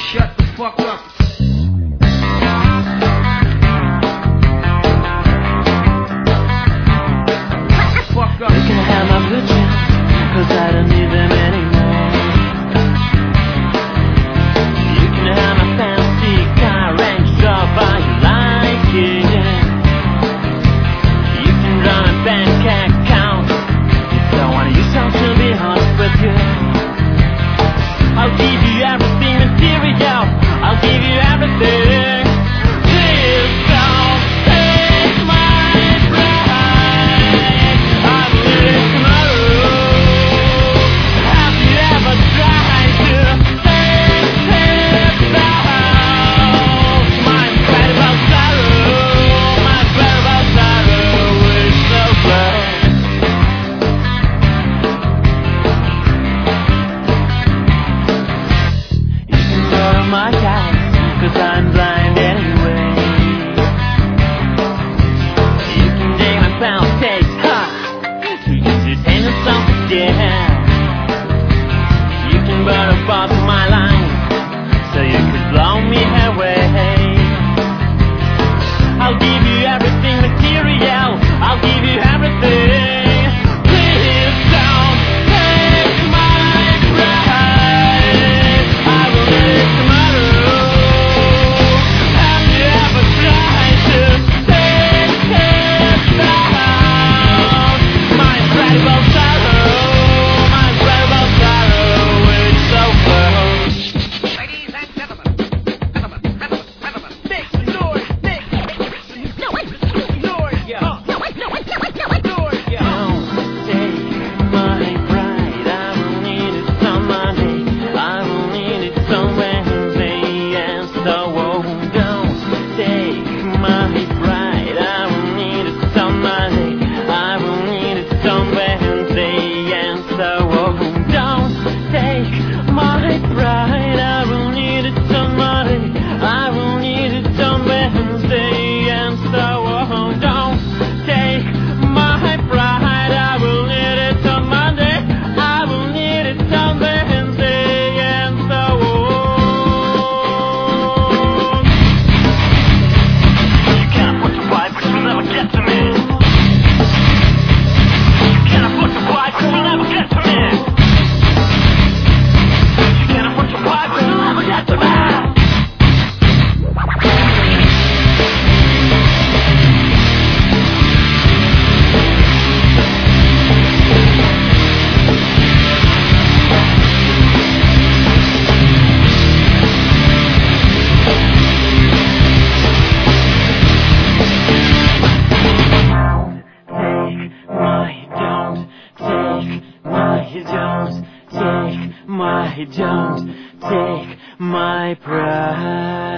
Shut the fuck up. Fuck up. You can have my blue jeans, 'cause I don't need them anymore. You can have my fancy car, Range Rover, you like it. You can run a bank account, don't wanna use some to be honest with you. I'll give you everything material, I'll give you everything. Please don't take my pride, I will live tomorrow. Have you ever tried to take it down? My incredible sorrow, my incredible sorrow is so close. You can go to my house, 'cause I'm blind anyway. You can take my pound taste, to use it and something, yeah. You can burn a part of my line, so you could blow me away. I'll give you everything material, I'll give you everything. Please don't take my pride, I will live tomorrow. Have you ever tried to take it down? My incredible sorrow, my incredible sorrow is so close. Ladies and gentlemen, make some noise, make some noise, yeah. Noise, yeah. Don't take my pride, I will need it some Monday, I will need it some Wednesday, and so don't take my pride, I will need it some Monday, I will need it some Wednesday, and so don't take my pride, I will need it some Monday, I will need it some Wednesday, and so don't take my pride, I will need it some Monday, I will need it some Wednesday, and so you can't afford to buy, but you'll never get to me. You can't afford to buy, but you'll never get to me. You can't afford to buy, but you'll never get to me. Don't take my pride.